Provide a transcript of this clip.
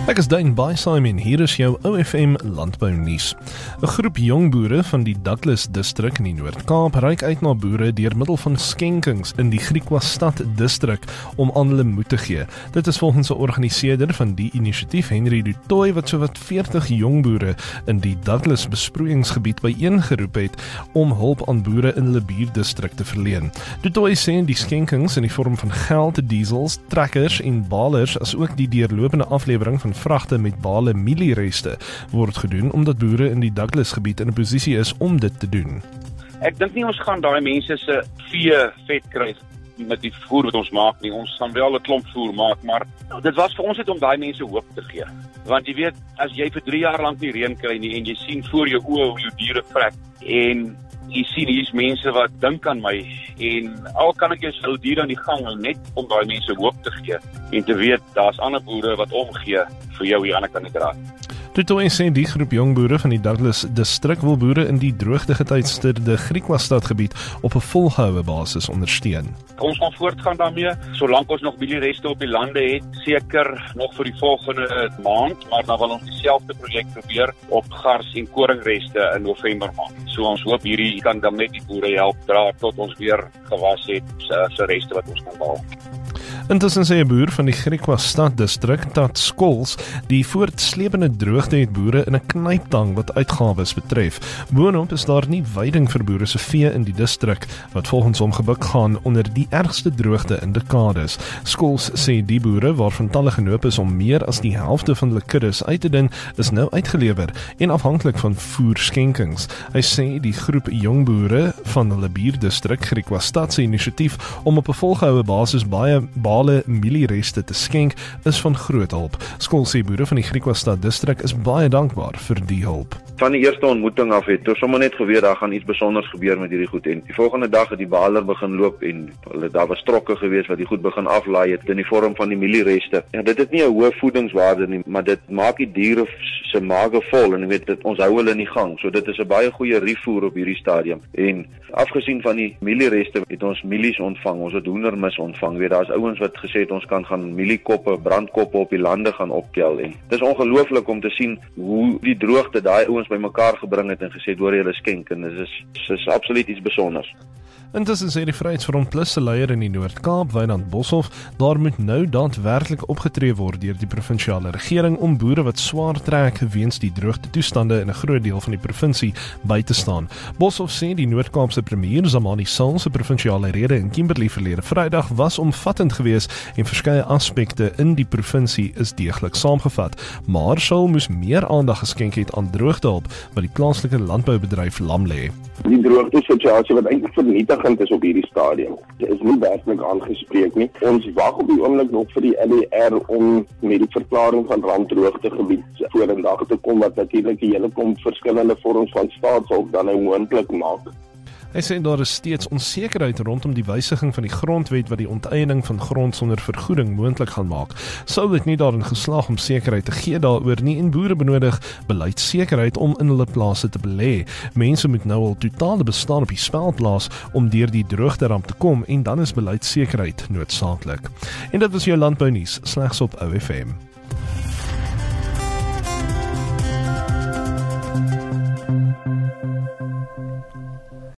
Ek is Dane Bysaam en hier is jou OFM Landbou Nuus. 'n Groep jong boere van die Douglas distrik in die Noord-Kaap reik uit na boere deur middel van skenkings in die Griekwastad distrik om aan hulle moed te gee. Dit is volgens 'n organiseerder van die inisiatief, Henry Du Toit, wat sowat 40 jong boere in die Douglas besproeiingsgebied byeengeroep het om hulp aan boere in hulle buurdistrik te verleen. Du Toit sê die skenkings in die vorm van geld, diesels, trekkers en balers, asook die deurlopende aflewering van vragte met bale mieliereste word gedoen omdat boere in die Douglas gebied in 'n posisie is om dit te doen. Ek dink nie ons gaan daai mense se vee vet kry met die voer wat ons maak nie. Ons gaan wel 'n klomp voer maak, maar dit was vir ons net om daai mense hoop te gee. Want jy weet, as jy vir 3 jaar lank nie reën kry nie en jy sien voor jou oë hoe jou diere vrek en jy sien hier's mense wat dink aan my en al kan ek jou hou diere aan die gang net om daai mense hoop te gee en te weet daar's ander boere wat omgee vir jou hier aan die kant die draad. Du Toit sê die groep jong boere van die Douglas distrik wil boere in die droogte geteisterde Griekwastad gebied op 'n volgehoue basis ondersteun. Ons gaan voortgaan daarmee, solank ons nog mieliereste op die lande het, seker nog vir die volgende maand, maar dan wil ons dieselfde projek probeer op gars en koringreste in November maand. So ons hoop hierdie kan dan net die boere help dra tot ons weer gewas het se reste wat ons kan behaal. Intussen sê 'n boer van die Griekwastad distrik, Tat Skols, die voortsleepende droogte het boere in 'n knyptang wat uitgawes betref. Boonop is daar nie veiding vir boere se vee in die distrik, wat volgens hom gebuk gaan onder die ergste droogte in dekades. Skols sê die boere waarvan talle genoop is om meer as die helfte van hulle kuddes uit te dun, is nou uitgelewer en afhanklik van voerskenkings. Hy sê die groep jong boere van hulle buurdistrik, Griekwastad se inisiatief om op 'n volgehoue basis baie bale mieliereste te skenk is van groot hulp. Skols sê boere van die Griekwastad distrik is baie dankbaar vir die hulp. Van die eerste ontmoeting af het ons sommer net geweet daar gaan iets besonders gebeur met hierdie goed en die volgende dag het die baler begin loop en daar was trokke gewees wat die goed begin aflaai het in die vorm van die mieliereste. Ja, dit het nie 'n hoë voedingswaarde nie, maar dit maak die diere se mage vol en jy weet dit ons hou hulle in die gang. So dit is 'n baie goeie rifoer op hierdie stadium. En afgesien van die mieliereste het ons mielies ontvang, ons het hoendermis ontvang. Weet daar's ouens wat gesê het ons kan gaan mieliekoppe, brandkoppe op die lande gaan optel en dit is ongelooflik om te sien hoe die droogte daai ouens bymekaar gebring het en gesê hoor julle skenk en dit is absoluut iets besonders. Intussen sê die Vryheidsfront Plus se leier in die Noord-Kaap, Wynand Boshoff, daar moet nou daadwerklik opgetree word deur die provinsiale regering om boere wat swaar trek weens die droogte toestande in 'n groot deel van die provinsie by te staan. Boshoff sê die Noord-Kaapse premier Zamani Sal se provinsiale rede in Kimberley verlede Vrydag was omvattend geweest en verskeie aspekte in die provinsie is deeglik saamgevat, maar Sal moes meer aandag geskenk het aan droogtehulp wat die plaaslike landboubedryf lam lê. Die droogtesituasie wat eintlik vernietigend is op hierdie stadium, is nie werklik aangespreek nie. Ons wag op die oomblik nog vir die LER om met die verklaring van rampdroogtegebied vorendag te kom, wat natuurlik 'n hele klomp verskillende vorms van staatshulp dan nou moontlik maak. Hy sê daar is steeds onsekerheid rondom die wysiging van die grondwet wat die onteiening van grond sonder vergoeding moontlik gaan maak. Sou dit nie daarin geslaag om sekerheid te gee daaroor nie en boere benodig beleidssekerheid om in hulle plase te belê. Mense moet nou al totale bestaan op die spel plaas om deur die droogteramp te kom en dan is beleidssekerheid noodsaaklik. En dit was jou landbou nuus slegs op OFM.